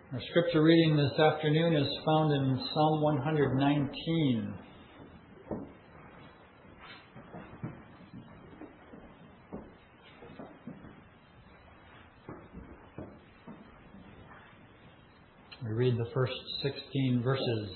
Our scripture reading this afternoon is found in Psalm 119. We read the first 16 verses.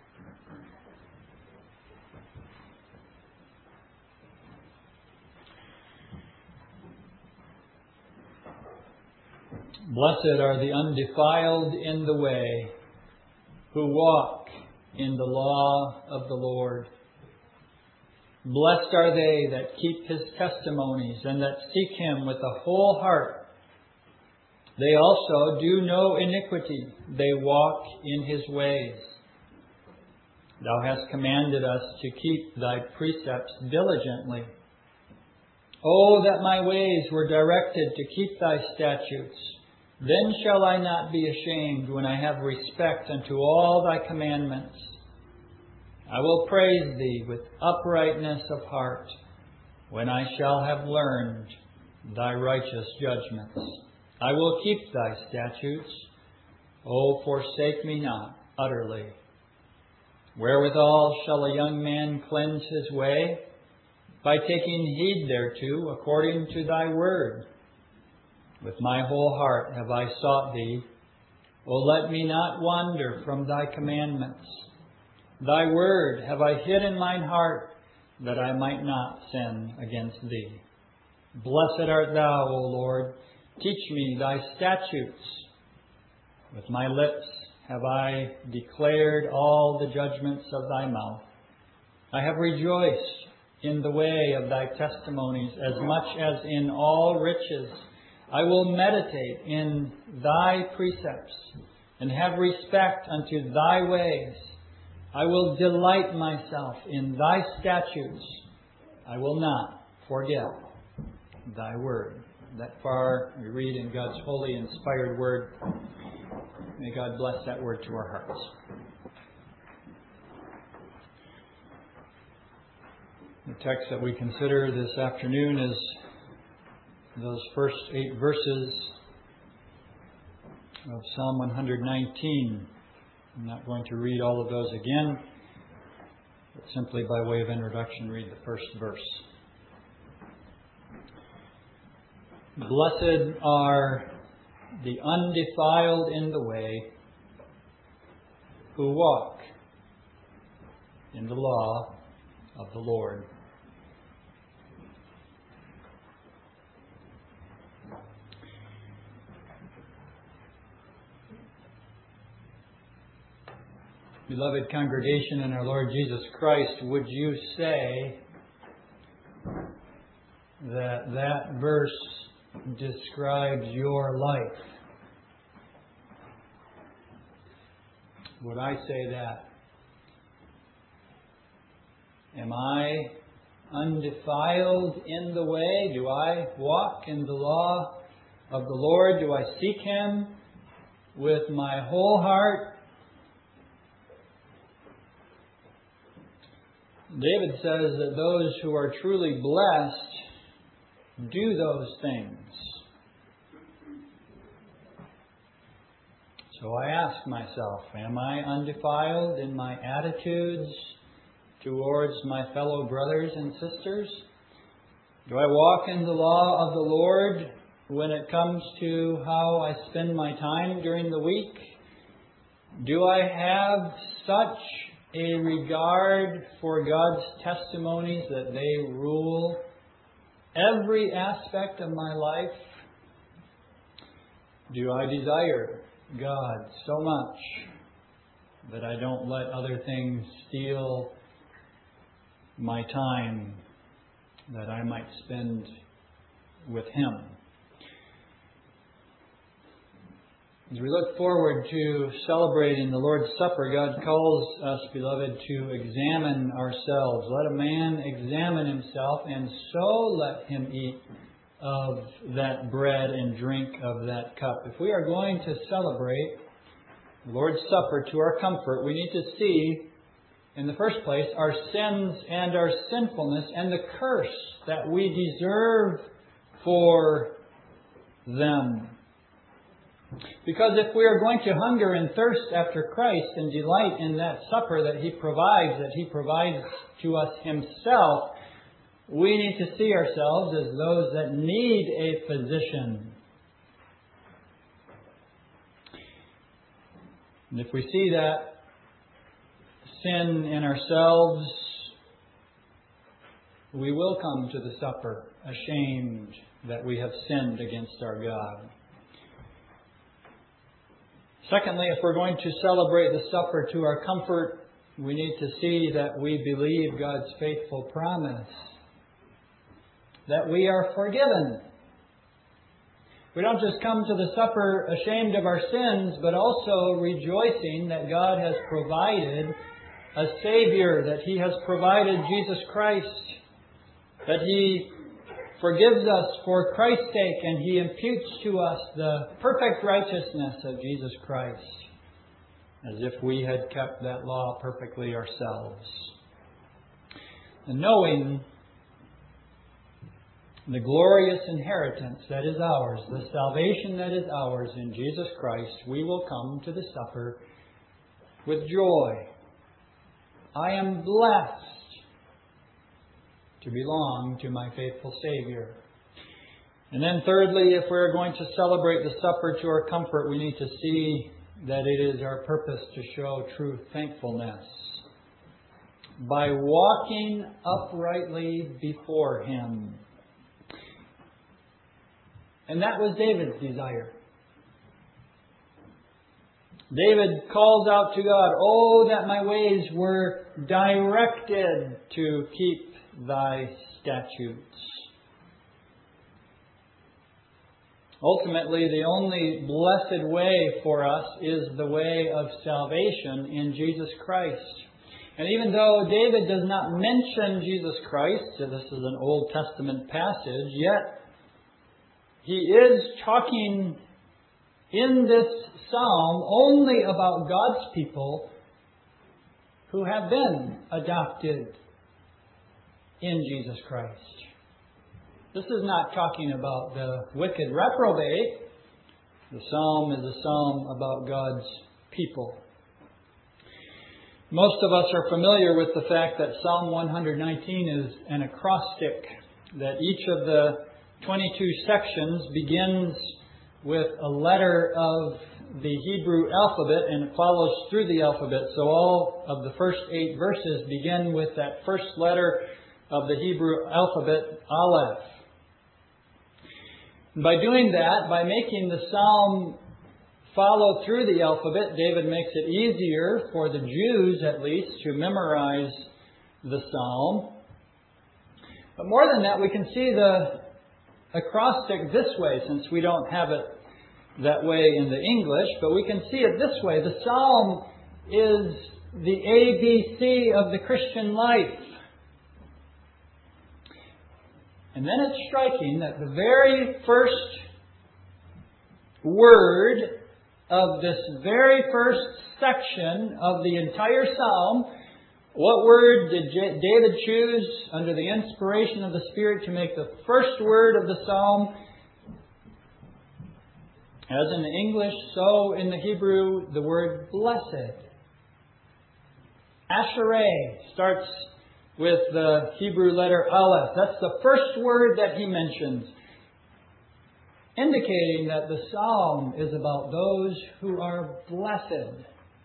Blessed are the undefiled in the way, who walk in the law of the Lord. Blessed are they that keep His testimonies and that seek Him with a whole heart. They also do no iniquity. They walk in His ways. Thou hast commanded us to keep Thy precepts diligently. Oh, that my ways were directed to keep Thy statutes. Then shall I not be ashamed when I have respect unto all Thy commandments. I will praise Thee with uprightness of heart when I shall have learned Thy righteous judgments. I will keep Thy statutes. O forsake me not utterly. Wherewithal shall a young man cleanse his way? By taking heed thereto according to Thy word. With my whole heart have I sought Thee. O let me not wander from Thy commandments. Thy word have I hid in mine heart, that I might not sin against Thee. Blessed art Thou, O Lord. Teach me Thy statutes. With my lips have I declared all the judgments of Thy mouth. I have rejoiced in the way of Thy testimonies as much as in all riches. I will meditate in Thy precepts and have respect unto Thy ways. I will delight myself in Thy statutes. I will not forget Thy word. That far we read in God's holy, inspired word. May God bless that word to our hearts. The text that we consider this afternoon is those first 8 verses of Psalm 119. I'm not going to read all of those again, but simply by way of introduction, read the first verse. Blessed are the undefiled in the way, who walk in the law of the Lord. Beloved congregation in our Lord Jesus Christ, would you say that that verse describes your life? Would I say that? Am I undefiled in the way? Do I walk in the law of the Lord? Do I seek Him with my whole heart? David says that those who are truly blessed do those things. So I ask myself, am I undefiled in my attitudes towards my fellow brothers and sisters? Do I walk in the law of the Lord when it comes to how I spend my time during the week? Do I have such a regard for God's testimonies that they rule every aspect of my life? Do I desire God so much that I don't let other things steal my time that I might spend with Him? As we look forward to celebrating the Lord's Supper, God calls us, beloved, to examine ourselves. Let a man examine himself, and so let him eat of that bread and drink of that cup. If we are going to celebrate the Lord's Supper to our comfort, we need to see, in the first place, our sins and our sinfulness and the curse that we deserve for them. Because if we are going to hunger and thirst after Christ and delight in that supper that He provides to us Himself, we need to see ourselves as those that need a physician. And if we see that sin in ourselves, we will come to the supper ashamed that we have sinned against our God. Secondly, if we're going to celebrate the supper to our comfort, we need to see that we believe God's faithful promise, that we are forgiven. We don't just come to the supper ashamed of our sins, but also rejoicing that God has provided a Savior, that He has provided Jesus Christ, that He forgives us for Christ's sake, and He imputes to us the perfect righteousness of Jesus Christ, as if we had kept that law perfectly ourselves. And knowing the glorious inheritance that is ours, the salvation that is ours in Jesus Christ, we will come to the supper with joy. I am blessed to belong to my faithful Savior. And then thirdly, if we're going to celebrate the supper to our comfort, we need to see that it is our purpose to show true thankfulness by walking uprightly before Him. And that was David's desire. David calls out to God, "Oh, that my ways were directed to keep Thy statutes." Ultimately, the only blessed way for us is the way of salvation in Jesus Christ. And even though David does not mention Jesus Christ, so this is an Old Testament passage, yet he is talking in this psalm only about God's people who have been adopted in Jesus Christ. This is not talking about the wicked reprobate. The psalm is a psalm about God's people. Most of us are familiar with the fact that Psalm 119 is an acrostic, that each of the 22 sections begins with a letter of the Hebrew alphabet and it follows through the alphabet. So all of the first 8 verses begin with that first letter of the Hebrew alphabet, Aleph. By doing that, by making the psalm follow through the alphabet, David makes it easier for the Jews, at least, to memorize the psalm. But more than that, we can see the acrostic this way, since we don't have it that way in the English, but we can see it this way. The psalm is the ABC of the Christian life. And then it's striking that the very first word of this very first section of the entire psalm, what word did David choose under the inspiration of the Spirit to make the first word of the psalm? As in the English, so in the Hebrew, the word blessed. Ashereh starts with the Hebrew letter Aleph. That's the first word that he mentions, indicating that the psalm is about those who are blessed.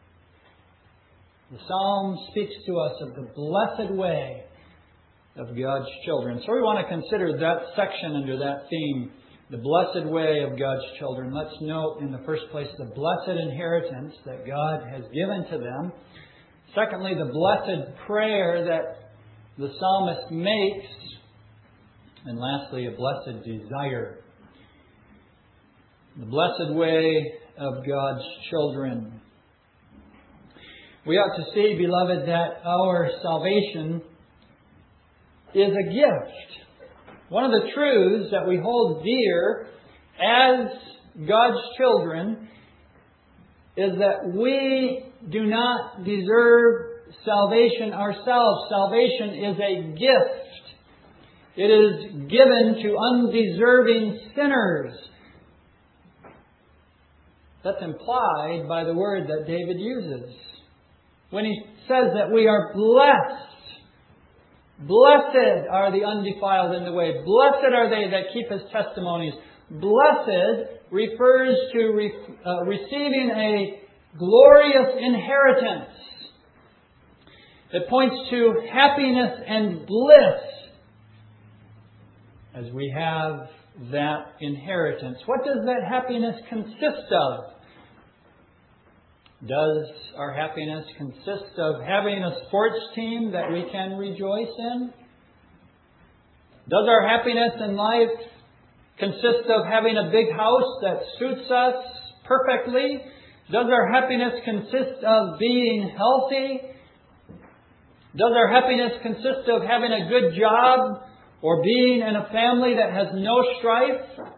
The psalm speaks to us of the blessed way of God's children. So we want to consider that section under that theme, the blessed way of God's children. Let's note in the first place the blessed inheritance that God has given to them. Secondly, the blessed prayer that the psalmist makes. And lastly, a blessed desire. The blessed way of God's children. We ought to see, beloved, that our salvation is a gift. One of the truths that we hold dear as God's children is that we do not deserve salvation ourselves. Salvation is a gift. It is given to undeserving sinners. That's implied by the word that David uses. When he says that we are blessed. Blessed are the undefiled in the way. Blessed are they that keep His testimonies. Blessed refers to receiving a glorious inheritance. It points to happiness and bliss as we have that inheritance. What does that happiness consist of? Does our happiness consist of having a sports team that we can rejoice in? Does our happiness in life consist of having a big house that suits us perfectly? Does our happiness consist of being healthy? Does our happiness consist of having a good job or being in a family that has no strife?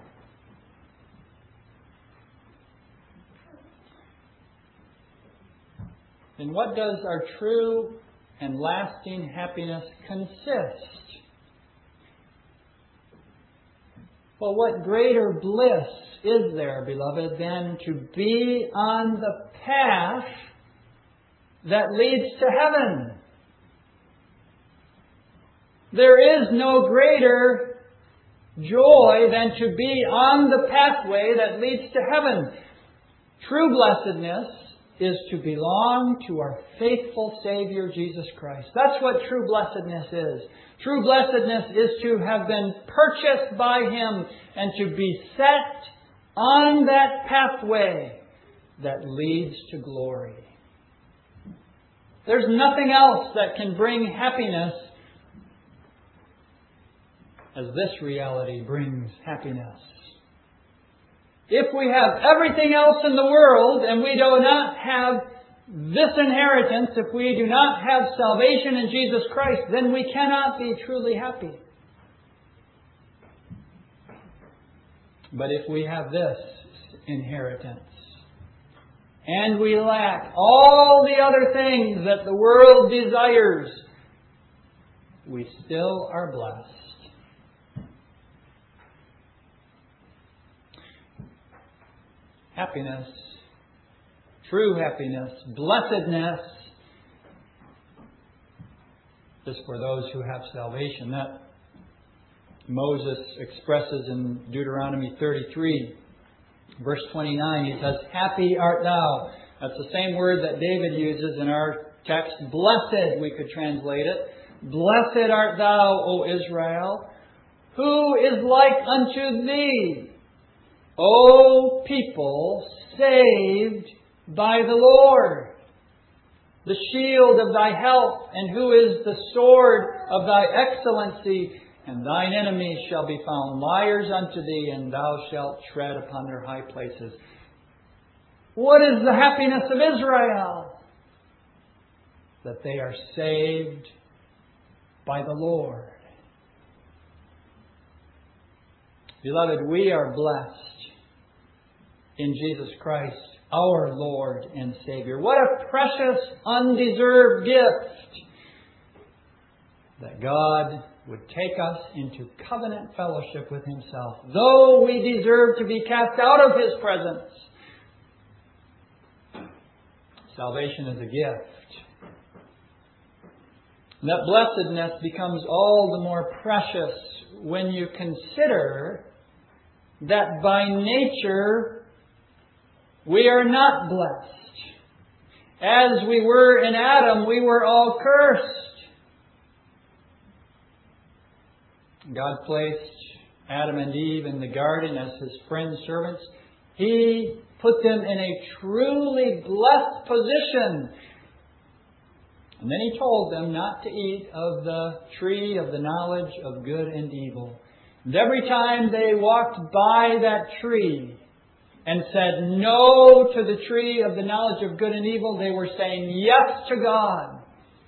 Then what does our true and lasting happiness consist? Well, what greater bliss is there, beloved, than to be on the path that leads to heaven? There is no greater joy than to be on the pathway that leads to heaven. True blessedness is to belong to our faithful Savior, Jesus Christ. That's what true blessedness is. True blessedness is to have been purchased by Him and to be set on that pathway that leads to glory. There's nothing else that can bring happiness as this reality brings happiness. If we have everything else in the world and we do not have this inheritance, if we do not have salvation in Jesus Christ, then we cannot be truly happy. But if we have this inheritance and we lack all the other things that the world desires, we still are blessed. Happiness, true happiness, blessedness is for those who have salvation. That Moses expresses in Deuteronomy 33, verse 29. He says, "Happy art thou." That's the same word that David uses in our text. Blessed, we could translate it. "Blessed art thou, O Israel. Who is like unto thee, O people saved by the Lord? The shield of thy help, and who is the sword of thy excellency? And thine enemies shall be found liars unto thee, and thou shalt tread upon their high places." What is the happiness of Israel? That they are saved by the Lord. Beloved, we are blessed in Jesus Christ, our Lord and Savior. What a precious, undeserved gift that God would take us into covenant fellowship with Himself, though we deserve to be cast out of His presence. Salvation is a gift. And that blessedness becomes all the more precious when you consider that by nature we are not blessed. As we were in Adam, we were all cursed. God placed Adam and Eve in the garden as His friend servants. He put them in a truly blessed position. And then He told them not to eat of the tree of the knowledge of good and evil. And every time they walked by that tree and said no to the tree of the knowledge of good and evil, they were saying yes to God.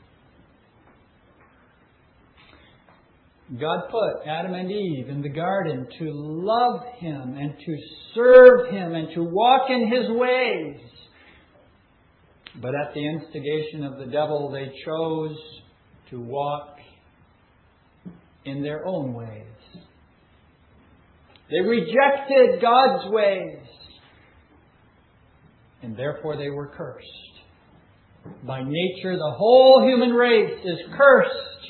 God put Adam and Eve in the garden to love Him and to serve Him and to walk in His ways. But at the instigation of the devil, they chose to walk in their own ways. They rejected God's ways. and therefore they were cursed. By nature, the whole human race is cursed.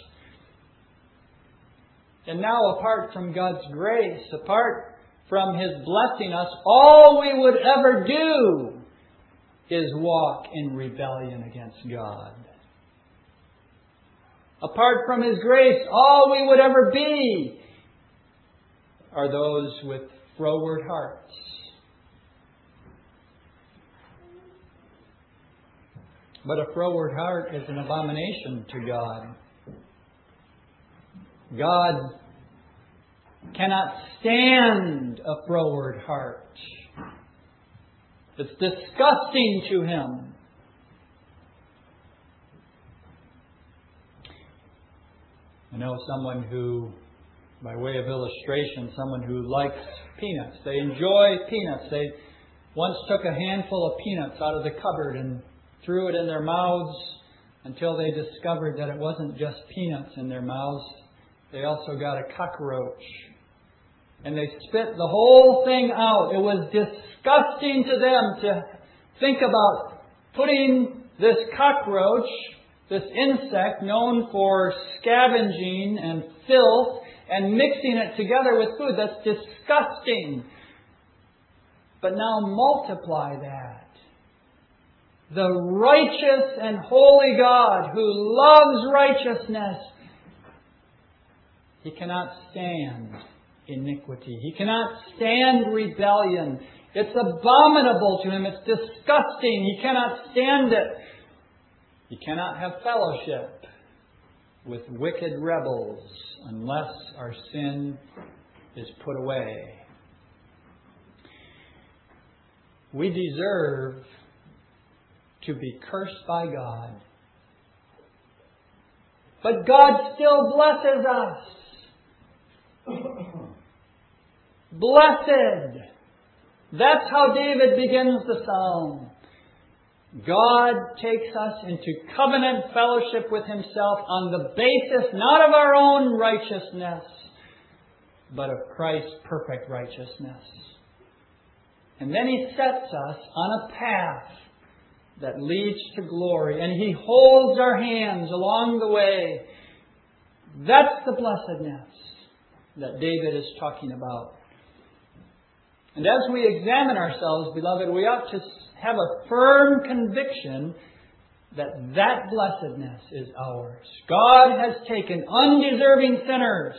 And now, apart from God's grace, apart from His blessing us, all we would ever do is walk in rebellion against God. Apart from His grace, all we would ever be are those with froward hearts. But a froward heart is an abomination to God. God cannot stand a froward heart. It's disgusting to Him. I know someone who, by way of illustration, someone who likes peanuts. They enjoy peanuts. They once took a handful of peanuts out of the cupboard and threw it in their mouths until they discovered that it wasn't just peanuts in their mouths. They also got a cockroach. And they spit the whole thing out. It was disgusting to them to think about putting this cockroach, this insect known for scavenging and filth, and mixing it together with food. That's disgusting. But now multiply that. The righteous and holy God who loves righteousness, He cannot stand iniquity. He cannot stand rebellion. It's abominable to Him. It's disgusting. He cannot stand it. He cannot have fellowship with wicked rebels unless our sin is put away. We deserve to be cursed by God. But God still blesses us. Blessed. That's how David begins the psalm. God takes us into covenant fellowship with Himself on the basis not of our own righteousness, but of Christ's perfect righteousness. And then He sets us on a path that leads to glory, and He holds our hands along the way. That's the blessedness that David is talking about. And as we examine ourselves, beloved, we ought to have a firm conviction that that blessedness is ours. God has taken undeserving sinners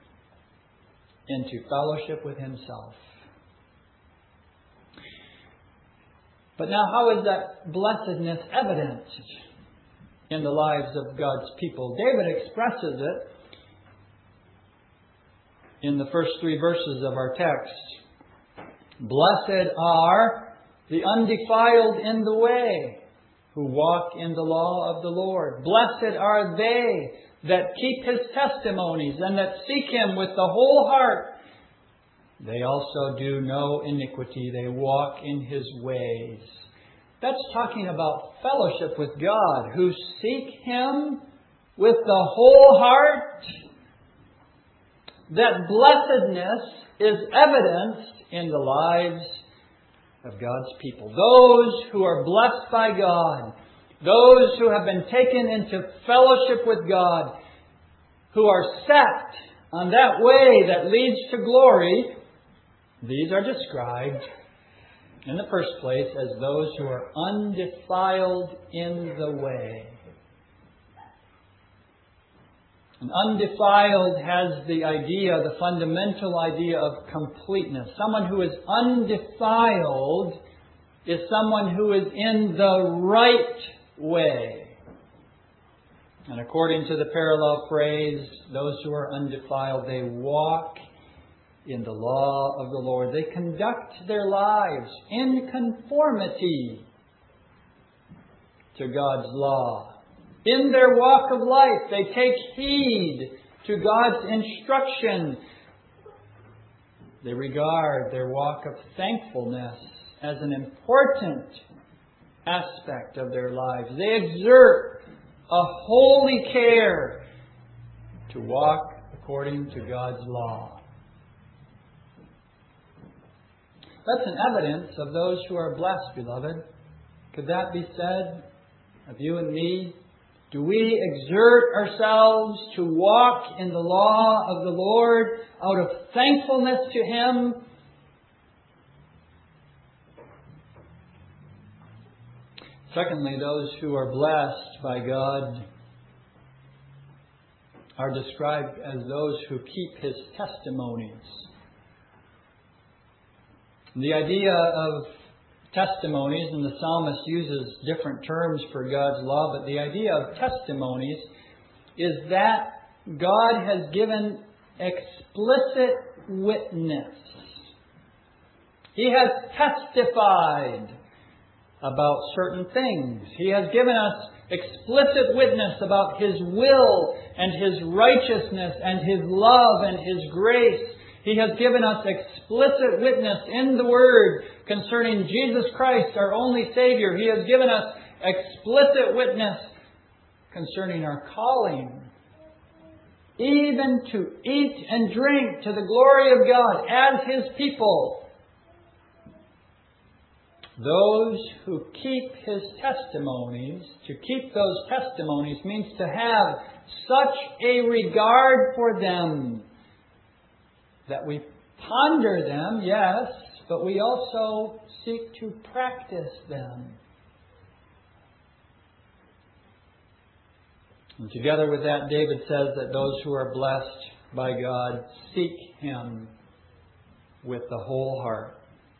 into fellowship with Himself. But now, how is that blessedness evident in the lives of God's people? David expresses it in the first 3 verses of our text. Blessed are the undefiled in the way, who walk in the law of the Lord. Blessed are they that keep His testimonies and that seek Him with the whole heart. They also do no iniquity. They walk in His ways. That's talking about fellowship with God, who seek Him with the whole heart. That blessedness is evidenced in the lives of God's people. Those who are blessed by God, those who have been taken into fellowship with God, who are set on that way that leads to glory, these are described in the first place as those who are undefiled in the way. And undefiled has the idea, the fundamental idea of completeness. Someone who is undefiled is someone who is in the right way. And according to the parallel phrase, those who are undefiled, they walk in the law of the Lord. They conduct their lives in conformity to God's law. In their walk of life, they take heed to God's instruction. They regard their walk of thankfulness as an important aspect of their lives. They exert a holy care to walk according to God's law. That's an evidence of those who are blessed, beloved. Could that be said of you and me? Do we exert ourselves to walk in the law of the Lord out of thankfulness to Him? Secondly, those who are blessed by God are described as those who keep His testimonies. The idea of testimonies, and the psalmist uses different terms for God's law, but the idea of testimonies is that God has given explicit witness. He has testified about certain things. He has given us explicit witness about His will and His righteousness and His love and His grace. He has given us explicit witness in the Word concerning Jesus Christ, our only Savior. He has given us explicit witness concerning our calling, even to eat and drink to the glory of God as His people. Those who keep His testimonies, to keep those testimonies means to have such a regard for them that we ponder them, yes, but we also seek to practice them. And together with that, David says that those who are blessed by God seek Him with the whole heart.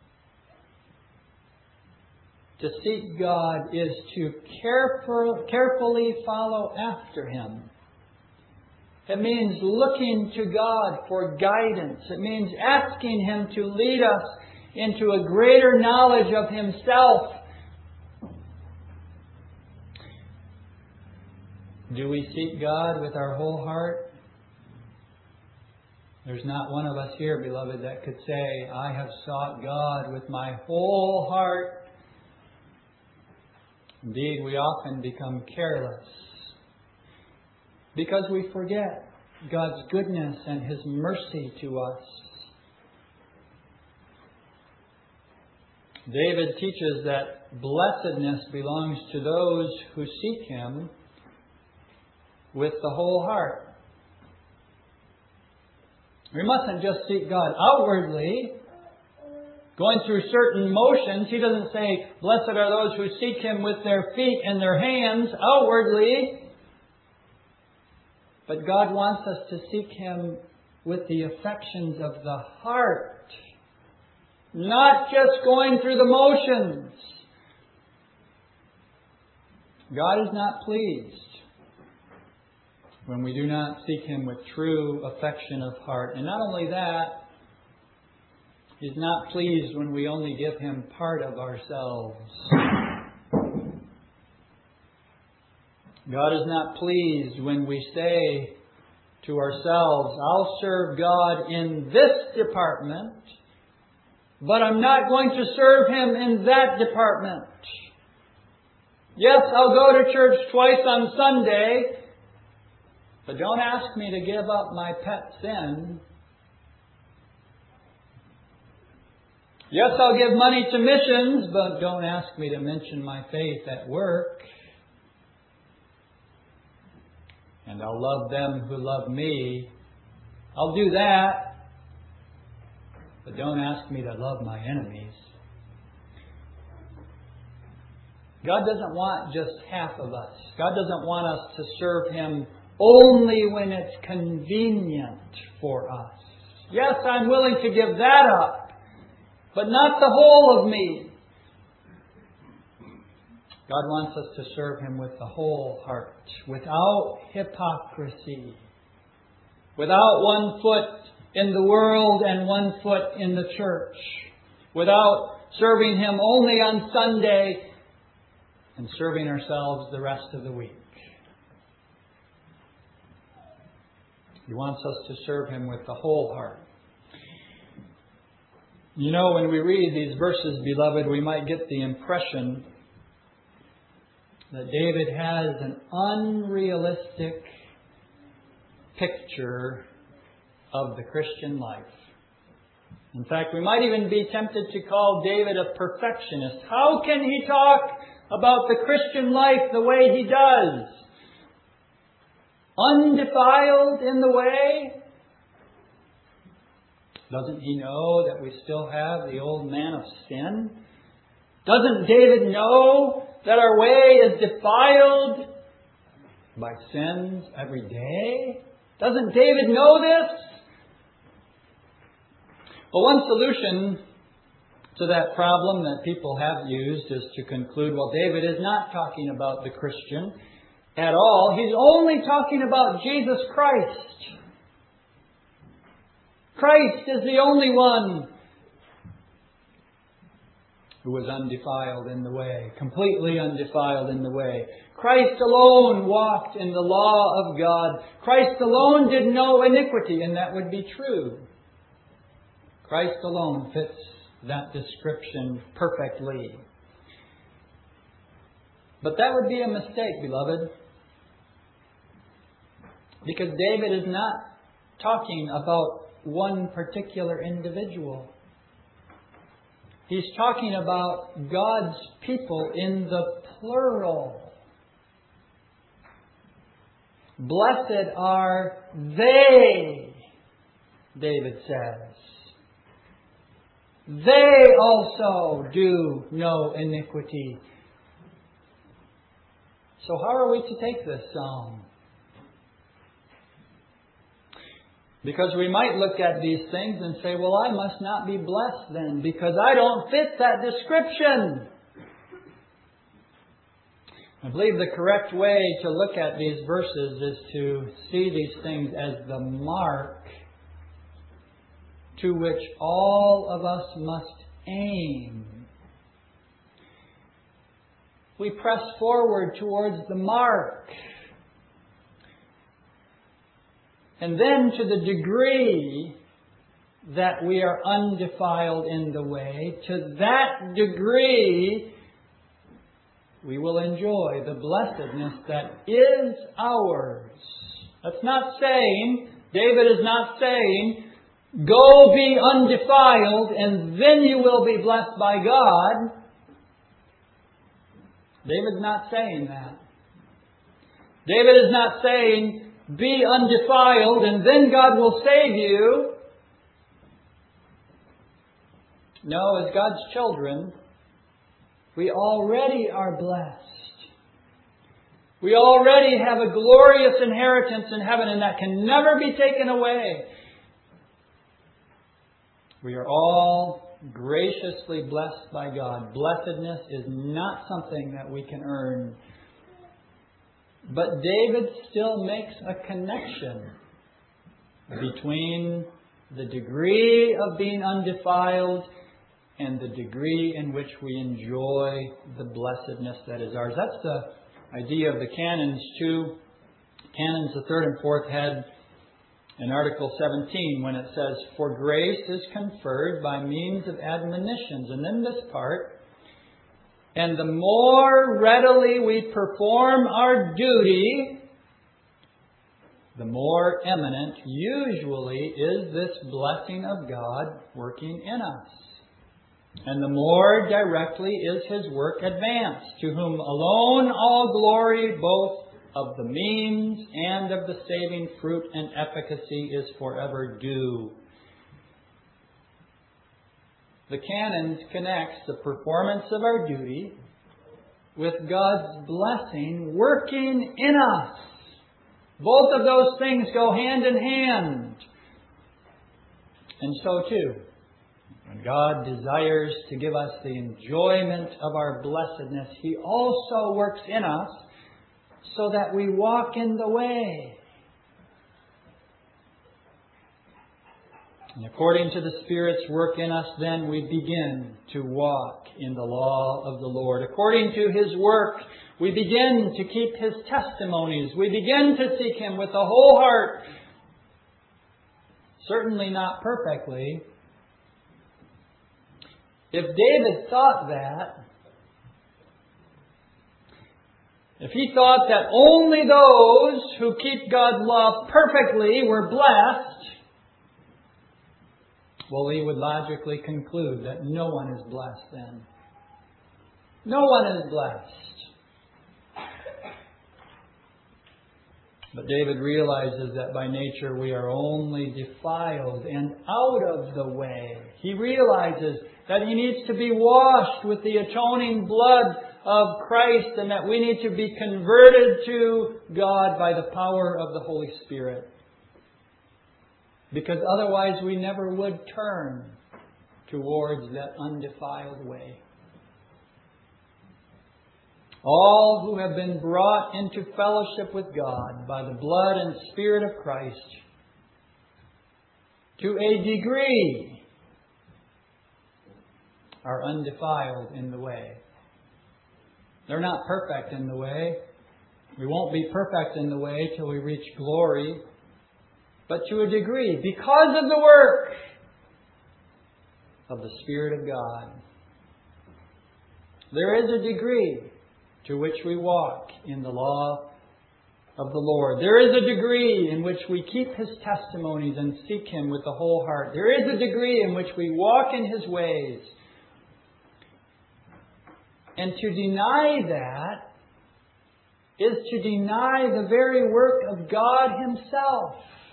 To seek God is to carefully follow after Him. It means looking to God for guidance. It means asking Him to lead us into a greater knowledge of Himself. Do we seek God with our whole heart? There's not one of us here, beloved, that could say, I have sought God with my whole heart. Indeed, we often become careless because we forget God's goodness and His mercy to us. David teaches that blessedness belongs to those who seek Him with the whole heart. We mustn't just seek God outwardly, going through certain motions. He doesn't say, blessed are those who seek Him with their feet and their hands outwardly. But God wants us to seek Him with the affections of the heart. Not just going through the motions. God is not pleased when we do not seek Him with true affection of heart. And not only that, He's not pleased when we only give Him part of ourselves. God is not pleased when we say to ourselves, I'll serve God in this department, but I'm not going to serve Him in that department. Yes, I'll go to church twice on Sunday, but don't ask me to give up my pet sin. Yes, I'll give money to missions, but don't ask me to mention my faith at work. And I'll love them who love me. I'll do that, but don't ask me to love my enemies. God doesn't want just half of us. God doesn't want us to serve Him only when it's convenient for us. Yes, I'm willing to give that up, but not the whole of me. God wants us to serve Him with the whole heart, without hypocrisy, without one foot in the world and one foot in the church, without serving Him only on Sunday and serving ourselves the rest of the week. He wants us to serve Him with the whole heart. You know, when we read these verses, beloved, we might get the impression that David has an unrealistic picture of the Christian life. In fact, we might even be tempted to call David a perfectionist. How can he talk about the Christian life the way he does? Undefiled in the way? Doesn't he know that we still have the old man of sin? Doesn't David know that our way is defiled by sins every day? Doesn't David know this? Well, one solution to that problem that people have used is to conclude, well, David is not talking about the Christian at all. He's only talking about Jesus Christ. Christ is the only one who was undefiled in the way, completely undefiled in the way. Christ alone walked in the law of God. Christ alone did no iniquity, and that would be true. Christ alone fits that description perfectly. But that would be a mistake, beloved, because David is not talking about one particular individual. He's talking about God's people in the plural. Blessed are they, David says. They also do no iniquity. So how are we to take this psalm? Because we might look at these things and say, well, I must not be blessed then, because I don't fit that description. I believe the correct way to look at these verses is to see these things as the mark to which all of us must aim. We press forward towards the mark. And then to the degree that we are undefiled in the way, to that degree we will enjoy the blessedness that is ours. That's not saying, David is not saying, go be undefiled and then you will be blessed by God. David's not saying that. David is not saying, be undefiled and then God will save you. No, as God's children, we already are blessed. We already have a glorious inheritance in heaven, and that can never be taken away. We are all graciously blessed by God. Blessedness is not something that we can earn. But David still makes a connection between the degree of being undefiled and the degree in which we enjoy the blessedness that is ours. That's the idea of the canons too. Canons, the third and fourth head, in Article 17, when it says, for grace is conferred by means of admonitions. And then this part, and the more readily we perform our duty, the more eminent usually is this blessing of God working in us. And the more directly is His work advanced, to whom alone all glory, both of the means and of the saving fruit and efficacy, is forever due. The canons connects the performance of our duty with God's blessing working in us. Both of those things go hand in hand. And so too, when God desires to give us the enjoyment of our blessedness, He also works in us so that we walk in the way. And according to the Spirit's work in us, then we begin to walk in the law of the Lord. According to His work, we begin to keep His testimonies. We begin to seek Him with a whole heart. Certainly not perfectly. If David thought that, if he thought that only those who keep God's law perfectly were blessed, well, he would logically conclude that no one is blessed then. No one is blessed. But David realizes that by nature we are only defiled and out of the way. He realizes that he needs to be washed with the atoning blood of Christ and that we need to be converted to God by the power of the Holy Spirit. Because otherwise we never would turn towards that undefiled way. All who have been brought into fellowship with God by the blood and Spirit of Christ, to a degree, are undefiled in the way. They're not perfect in the way. We won't be perfect in the way till we reach glory. But to a degree, because of the work of the Spirit of God, there is a degree to which we walk in the law of the Lord. There is a degree in which we keep His testimonies and seek Him with the whole heart. There is a degree in which we walk in His ways. And to deny that is to deny the very work of God Himself.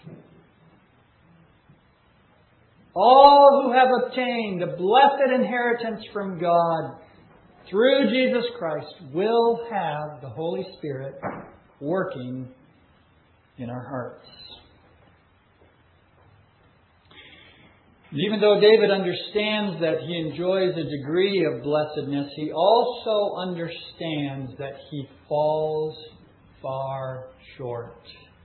All who have obtained a blessed inheritance from God through Jesus Christ will have the Holy Spirit working in our hearts. And even though David understands that he enjoys a degree of blessedness, he also understands that he falls far short.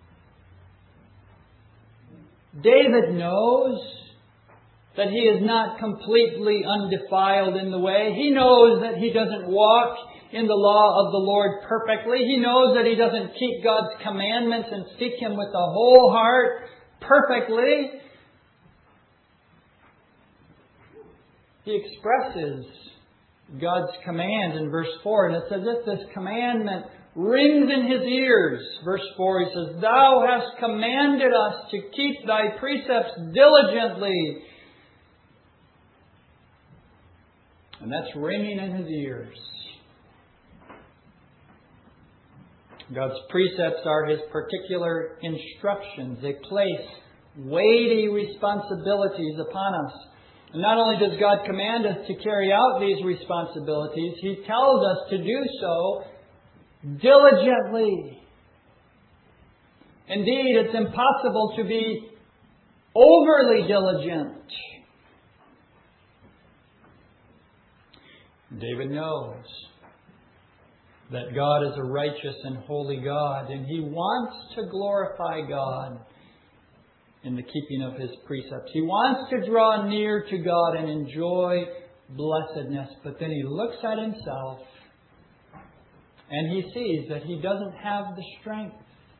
David knows that he is not completely undefiled in the way. He knows that he doesn't walk in the law of the Lord perfectly. He knows that he doesn't keep God's commandments and seek Him with the whole heart perfectly. He expresses God's command in verse 4, and it's as if this commandment rings in his ears. Verse 4, he says, "Thou hast commanded us to keep Thy precepts diligently." And that's ringing in his ears. God's precepts are His particular instructions. They place weighty responsibilities upon us. And not only does God command us to carry out these responsibilities, He tells us to do so diligently. Indeed, it's impossible to be overly diligent. David knows that God is a righteous and holy God, and he wants to glorify God in the keeping of His precepts. He wants to draw near to God and enjoy blessedness, but then he looks at himself and he sees that he doesn't have the strength.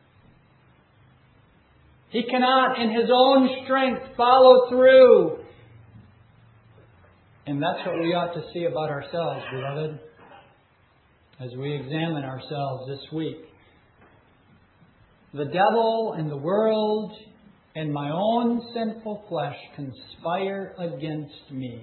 He cannot in his own strength follow through. And that's what we ought to see about ourselves, beloved, as we examine ourselves this week. The devil and the world and my own sinful flesh conspire against me.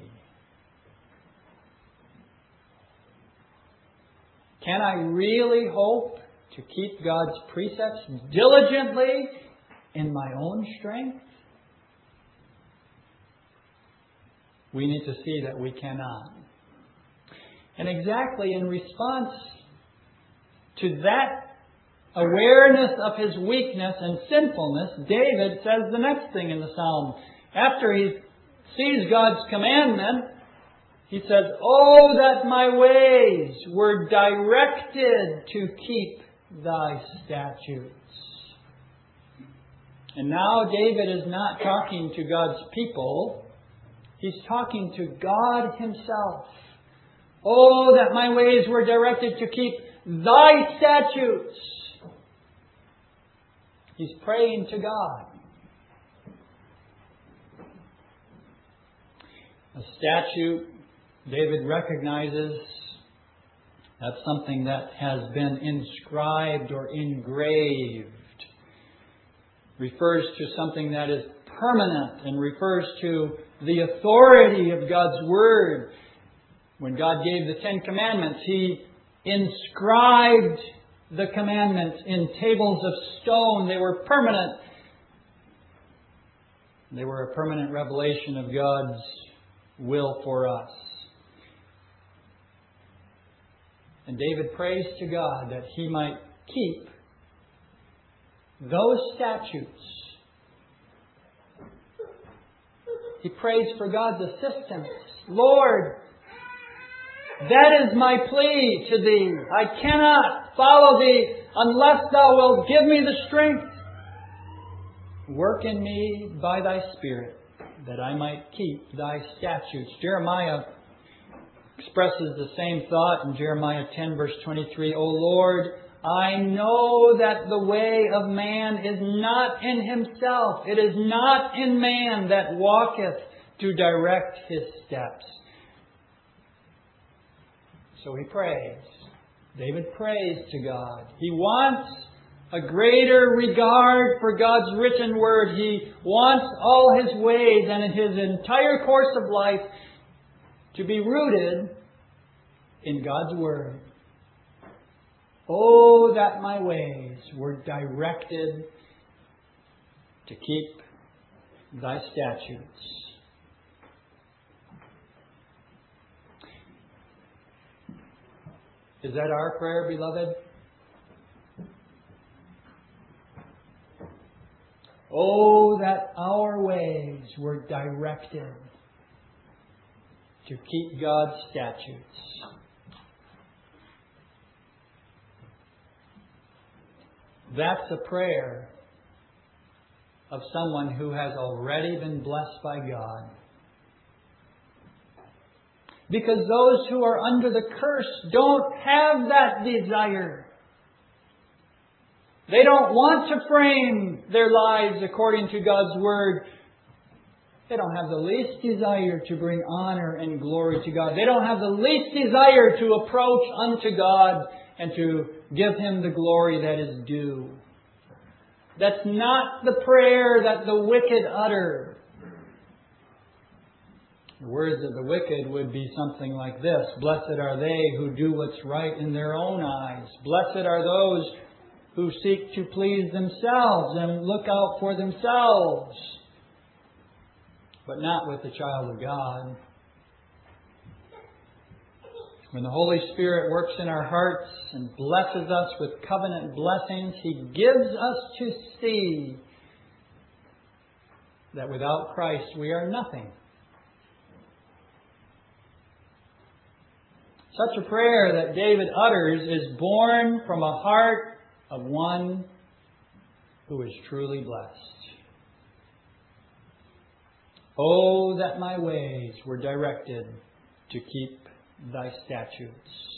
Can I really hope to keep God's precepts diligently in my own strength? We need to see that we cannot. And exactly in response to that awareness of his weakness and sinfulness, David says the next thing in the Psalm. After he sees God's commandment, he says, "Oh, that my ways were directed to keep Thy statutes." And now David is not talking to God's people. He's talking to God Himself. "Oh, that my ways were directed to keep Thy statutes." He's praying to God. A statute, David recognizes, that's something that has been inscribed or engraved. Refers to something that is permanent and refers to the authority of God's Word. When God gave the 10 Commandments, He inscribed the commandments in tables of stone. They were permanent. They were a permanent revelation of God's will for us. And David prays to God that he might keep those statutes. He prays for God's assistance. Lord, that is my plea to Thee. I cannot follow Thee unless Thou wilt give me the strength. Work in me by Thy Spirit, that I might keep Thy statutes. Jeremiah expresses the same thought in Jeremiah 10 verse 23. O Lord, I know that the way of man is not in himself. It is not in man that walketh to direct his steps. So he prays. David prays to God. He wants a greater regard for God's written word. He wants all his ways and his entire course of life to be rooted in God's word. Oh, that my ways were directed to keep Thy statutes. Is that our prayer, beloved? Oh, that our ways were directed to keep God's statutes. That's a prayer of someone who has already been blessed by God. Because those who are under the curse don't have that desire. They don't want to frame their lives according to God's Word. They don't have the least desire to bring honor and glory to God. They don't have the least desire to approach unto God and to give Him the glory that is due. That's not the prayer that the wicked utter. The words of the wicked would be something like this. Blessed are they who do what's right in their own eyes. Blessed are those who seek to please themselves and look out for themselves. But not with the child of God. When the Holy Spirit works in our hearts and blesses us with covenant blessings, He gives us to see that without Christ we are nothing. Such a prayer that David utters is born from a heart of one who is truly blessed. Oh, that my ways were directed to keep Thy statutes.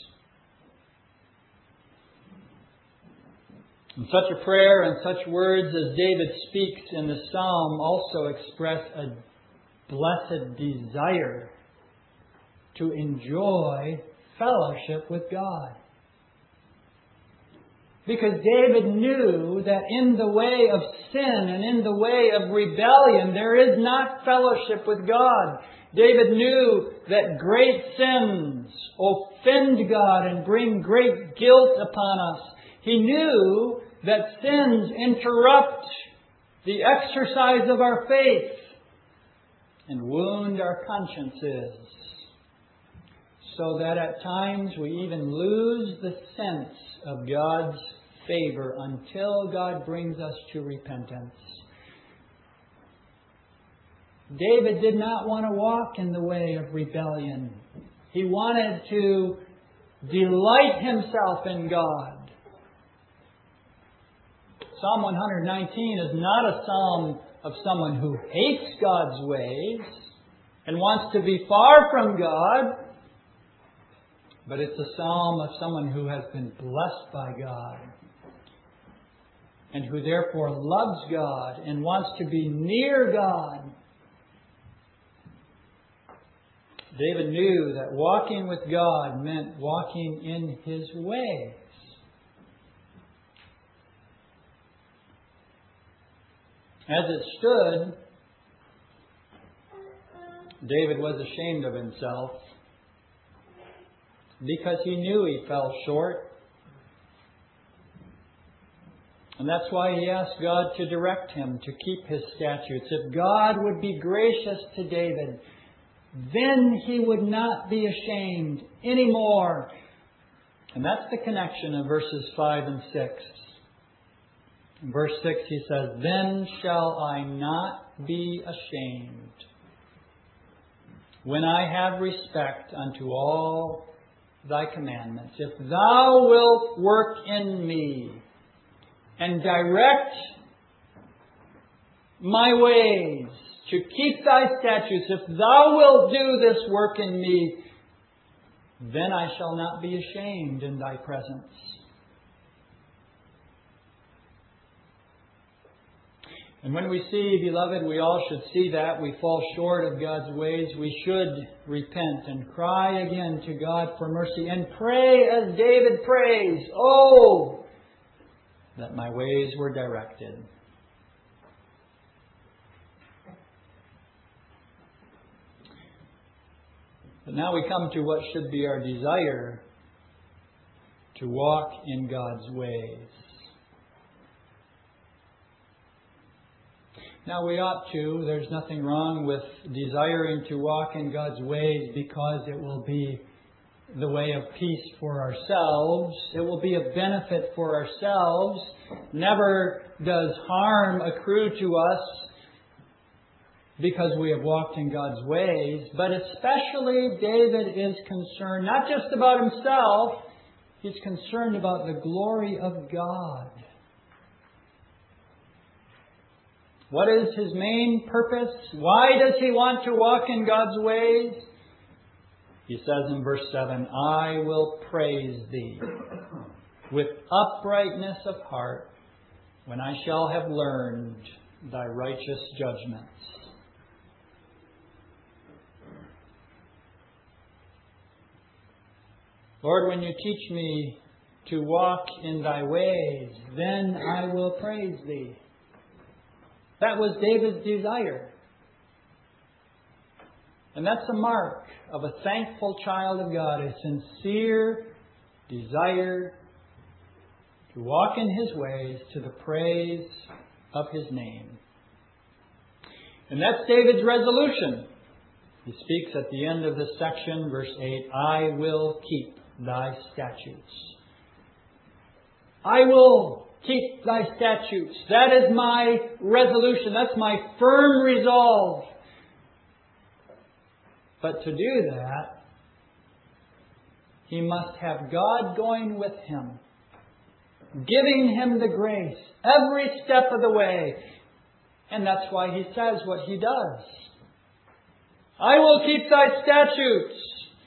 And such a prayer and such words as David speaks in the psalm also express a blessed desire to enjoy fellowship with God. Because David knew that in the way of sin and in the way of rebellion, there is not fellowship with God. David knew that great sins offend God and bring great guilt upon us. He knew that sins interrupt the exercise of our faith and wound our consciences, so that at times we even lose the sense of God's favor until God brings us to repentance. David did not want to walk in the way of rebellion. He wanted to delight himself in God. Psalm 119 is not a psalm of someone who hates God's ways and wants to be far from God, but it's a psalm of someone who has been blessed by God and who therefore loves God and wants to be near God. David knew that walking with God meant walking in His ways. As it stood, David was ashamed of himself because he knew he fell short. And that's why he asked God to direct him to keep his statutes. If God would be gracious to David, then he would not be ashamed anymore. And that's the connection of verses 5 and 6. In verse 6 he says, "Then shall I not be ashamed, when I have respect unto all thy commandments. If thou wilt work in me, and direct my ways to keep thy statutes, if thou wilt do this work in me, then I shall not be ashamed in thy presence." And when we see, beloved, we all should see that we fall short of God's ways, we should repent and cry again to God for mercy and pray as David prays, "Oh, that my ways were directed." But now we come to what should be our desire: to walk in God's ways. Now we ought to. There's nothing wrong with desiring to walk in God's ways because it will be the way of peace for ourselves. It will be a benefit for ourselves. Never does harm accrue to us because we have walked in God's ways. But especially David is concerned not just about himself, he's concerned about the glory of God. What is his main purpose? Why does he want to walk in God's ways? He says in verse 7, "I will praise thee with uprightness of heart when I shall have learned thy righteous judgments." Lord, when you teach me to walk in thy ways, then I will praise thee. That was David's desire. And that's a mark of a thankful child of God, a sincere desire to walk in his ways to the praise of his name. And that's David's resolution. He speaks at the end of this section, verse 8, "I will keep thy statutes." I will keep thy statutes. That is my resolution. That's my firm resolve. But to do that, he must have God going with him, giving him the grace every step of the way. And that's why he says what he does. "I will keep thy statutes.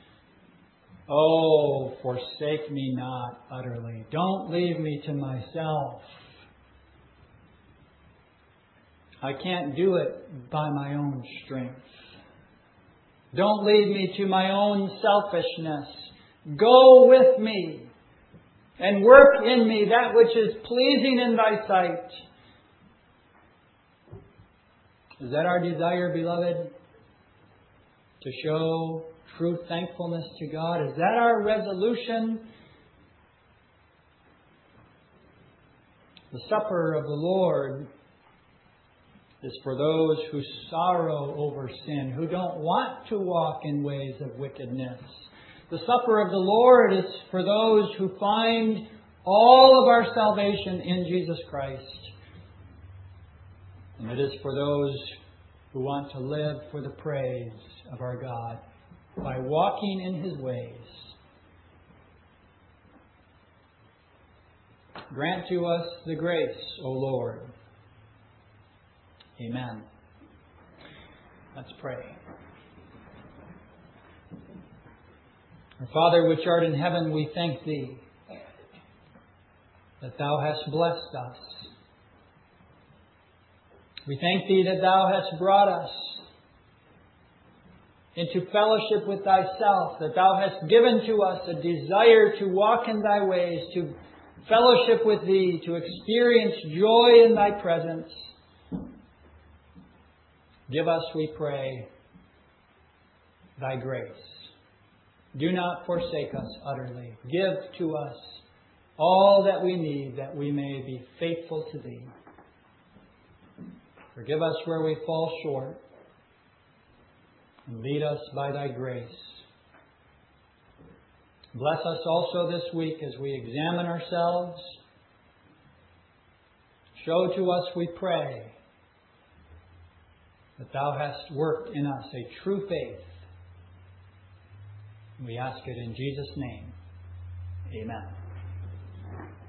Oh, forsake me not utterly. Don't leave me to myself. I can't do it by my own strength. Don't leave me to my own selfishness. Go with me and work in me that which is pleasing in thy sight." Is that our desire, beloved? To show true thankfulness to God? Is that our resolution? The supper of the Lord is for those who sorrow over sin, who don't want to walk in ways of wickedness. The supper of the Lord is for those who find all of our salvation in Jesus Christ. And it is for those who want to live for the praise of our God by walking in his ways. Grant to us the grace, O Lord. Amen. Let's pray. Our Father, which art in heaven, we thank thee that thou hast blessed us. We thank thee that thou hast brought us into fellowship with thyself, that thou hast given to us a desire to walk in thy ways, to fellowship with thee, to experience joy in thy presence. Give us, we pray, thy grace. Do not forsake us utterly. Give to us all that we need, that we may be faithful to Thee. Forgive us where we fall short, and lead us by Thy grace. Bless us also this week as we examine ourselves. Show to us, we pray, that Thou hast worked in us a true faith. We ask it in Jesus' name. Amen.